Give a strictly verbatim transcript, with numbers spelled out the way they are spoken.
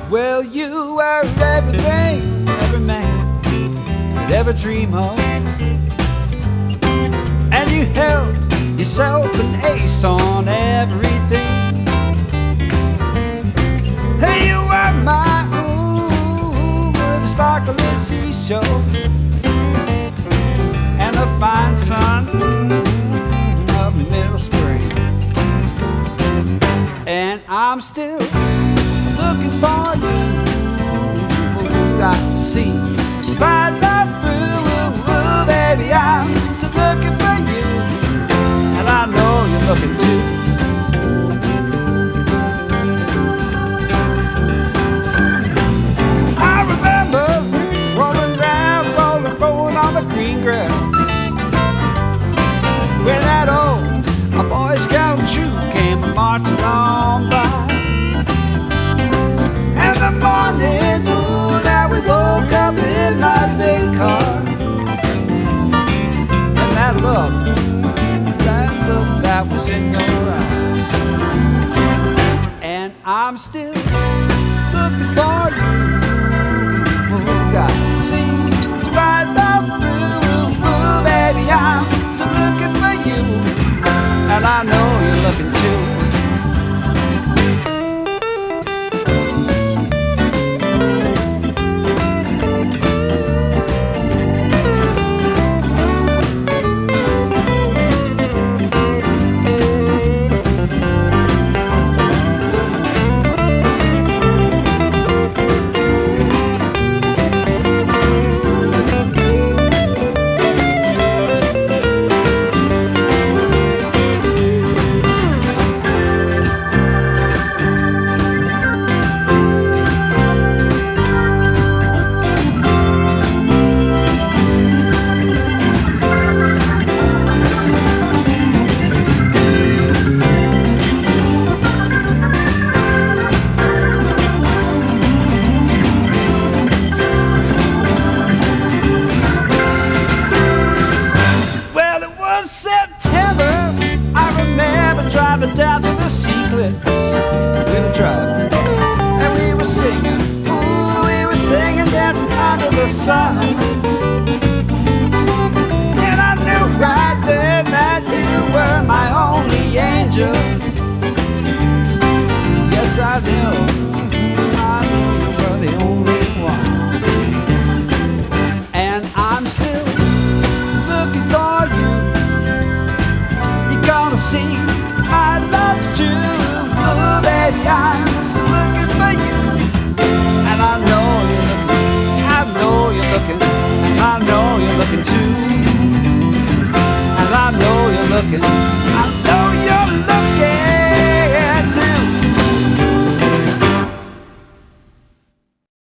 Well, you were everything every man could ever dream of, and you held yourself an ace on everything. Hey, you were my ooh, with a sparkling seashore and the fine sun of middle spring. And I'm still looking for you, I see despite my through, baby, I'm still looking for you, and I know you're looking too. I remember rolling around, rolling, rolling on the green grass when that old a Boy Scout troop came marching on by. The morning, ooh, now we woke up in my big car, and that look, that look that was in your eyes, and I'm still looking for you. Ooh, got to see, despite the through, ooh, baby, I'm still looking for you, and I know you're looking too. Down to the secret, we were driving and we were singing, ooh, we were singing, dancing under the sun. And I knew right then that you were my only angel. Yes, I knew, I knew you were the only one. And I'm still looking for you. You're gonna see I love you, oh baby, I'm just looking for you, and I know you're looking, I know you're looking, I know you're looking too, and I know you're looking.